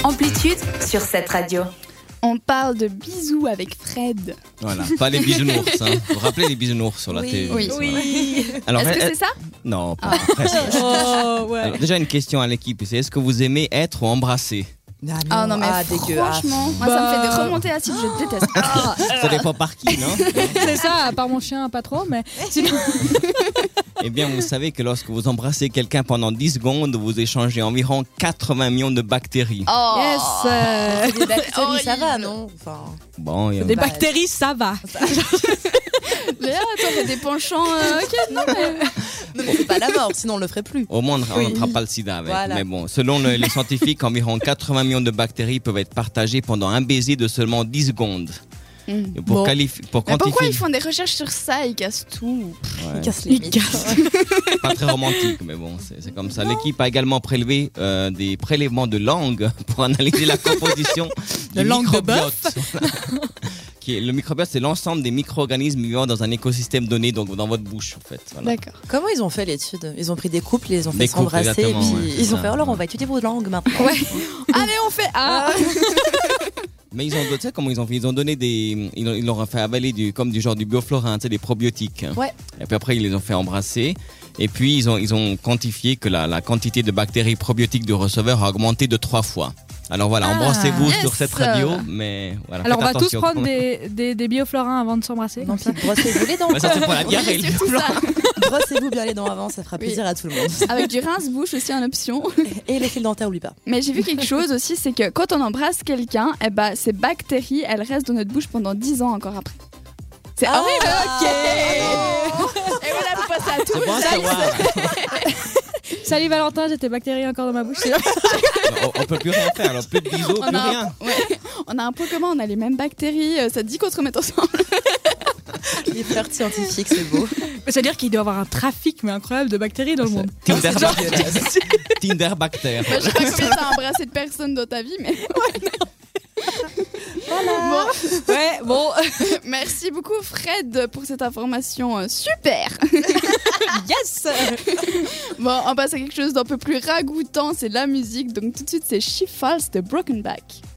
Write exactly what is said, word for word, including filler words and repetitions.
Amplitude sur cette radio. On parle de bisous avec Fred. Voilà, pas les bisounours. Hein. Vous vous rappelez les bisounours sur la Oui. télé? Oui. Oui. Alors, Est-ce que elle- c'est ça? Non, pas Ah. presque. Oh, ouais. Alors, déjà, une question à l'équipe. C'est est-ce que vous aimez être ou embrasser? Ah non mais ah, dégueu. Ah. franchement, moi ça me fait Bah. des remontées acides, je déteste. Ah, Ça dépend par qui, non? c'est ça, à part mon chien, pas trop, mais sinon. Eh bien, vous savez que lorsque vous embrassez quelqu'un pendant dix secondes, vous échangez environ quatre-vingts millions de bactéries. Oh. Yes euh, Des bactéries, ça va, horrible. non enfin... Bon, il y a- Des Bah, bactéries, ça va. Léa, toi t'as des penchants. euh, ok, non mais. Mais bon, c'est pas la mort, sinon on le ferait plus. Au moins, on Oui. n'attrape pas le sida avec. Voilà. Mais bon, selon le- les scientifiques, environ quatre-vingts millions de bactéries peuvent être partagées pendant un baiser de seulement dix secondes. Mm. Et pour, Bon. qualifi- pour Mais pourquoi quantifier... ils font des recherches sur ça? Ils cassent tout. Ouais, Il casse les Il mythes. casse. pas très romantique, mais bon, c'est c'est comme ça. L'équipe a également prélevé euh, des prélèvements de langue pour analyser la composition De du langue de microbiote. Qui est, le microbiote, c'est l'ensemble des micro-organismes vivant dans un écosystème donné, donc dans votre bouche, en fait. Voilà. D'accord. Comment ils ont fait l'étude? Ils ont pris des couples, ils les ont fait Des couples, s'embrasser, et puis exactement, ouais, c'est ils ont ça. fait alors on va étudier vos langues maintenant. Ouais. Allez, on fait A. Mais ils ont, tu sais comment ils ont fait? Ils ont donné des, ils, ont- ils leur ont fait avaler du, comme du genre du bioflorin, tu sais, des probiotiques. Ouais. Et puis après, ils les ont fait embrasser. Et puis, ils ont, ils ont quantifié que la, la quantité de bactéries probiotiques du receveur a augmenté de trois fois. Alors voilà, Ah, embrassez-vous yes. sur cette radio, mais voilà. Alors on faites va tous attention. prendre des, des, des bioflorins avant de s'embrasser. Donc Comme ça. brossez-vous les dents. Bah, ça, c'est pour la diarrhée. C'est tout ça. Brossez-vous bien les dents avant, ça fera Oui. plaisir à tout le monde. Avec du rince-bouche aussi en option. Et les fils dentaires, oublie pas. Mais j'ai vu quelque chose aussi, c'est que quand on embrasse quelqu'un, eh ben, ces bactéries, elles restent dans notre bouche pendant dix ans encore après. C'est Ah, horrible. ok. Et voilà, vous passez à tout. C'est bon à savoir. Salut Valentin, j'ai tes bactéries encore dans ma bouche. on, on peut plus rien faire, alors plus de bisous, On plus a, rien. un, ouais, on a un point commun, on a les mêmes bactéries. euh, Ça te dit qu'on se remette ensemble? Les flirts scientifiques, c'est beau. C'est-à-dire qu'il doit y avoir un trafic mais incroyable de bactéries dans le monde. Tinder, Genre- Tinder bactère. Bah, je sais pas combien t'as embrassé de personnes dans ta vie, mais. Voilà. Ouais, bon. Merci beaucoup, Fred, pour cette information euh, super. Yes. Bon, on passe à quelque chose d'un peu plus ragoûtant, c'est la musique. Donc tout de suite, c'est She Falls de Broken Back.